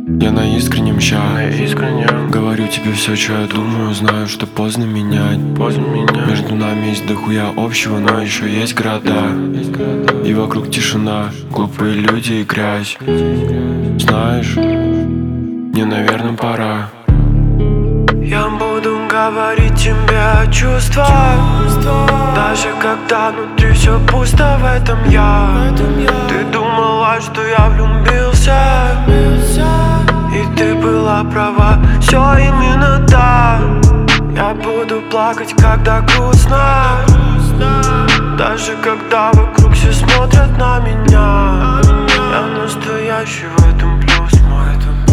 Я на искреннем ща, говорю тебе все, что я думаю. Знаю, что поздно менять. Между нами есть дохуя общего, но еще есть города. И вокруг тишина, глупые люди и грязь. Знаешь, мне, наверное, пора. Я буду говорить тебе о чувствах, даже когда внутри все пусто, в этом я. Ты думала, что я влюбился, и ты была права, все именно так. Я буду плакать, когда грустно, даже когда вокруг все смотрят на меня. Я настоящий, в этом плюс мой.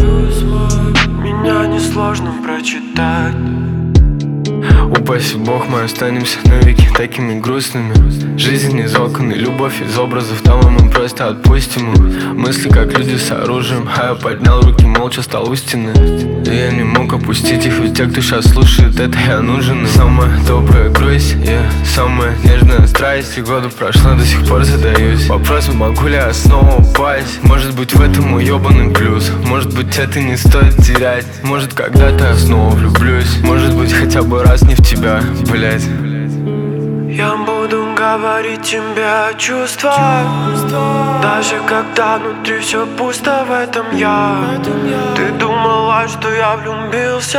Меня несложно прочитать. Упаси Бог, мы останемся навеки такими грустными. Жизнь из окон и любовь из образов, там мы просто отпустим их. Мысли как люди с оружием, а я поднял руки, молча стал у стены. И я не мог опустить их, ведь те, кто сейчас слушает, это я нужен им. Самая добрая грусть и самая нежная страсть. И годы прошло, до сих пор задаюсь вопросом, могу ли я снова упасть. Может быть, в этом мой ебаный плюс. Может быть, это не стоит терять. Может, когда-то я снова влюблюсь. Может быть, хотя бы раз не в тебя, блять. Я буду говорить тебе о чувствах, даже когда внутри все пусто, в этом я. Ты думала, что я влюбился,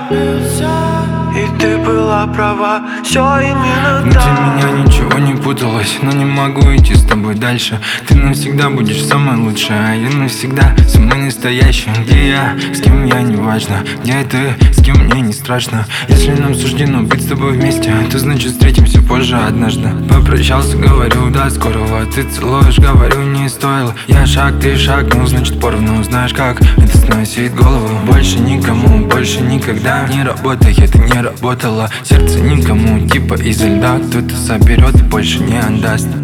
и ты была права, все именно внутри так. меня ничего не путалось, но не могу идти с тобой дальше. Ты навсегда будешь самой лучшей, а я навсегда самый настоящий. Где я, с кем я, не важно. Где ты, с кем мне не страшно. Если нам суждено быть с тобой вместе, то значит встретимся позже однажды. Попрощался, говорю, до скорого. Ты целуешь, говорю, не стоило. Я шаг, ты шаг, ну значит поровну. Знаешь как, это сносит голову. Больше никому, больше никогда не работай, это не работало. Сердце никому, типа изо льда. Кто-то соберет и больше не отдаст.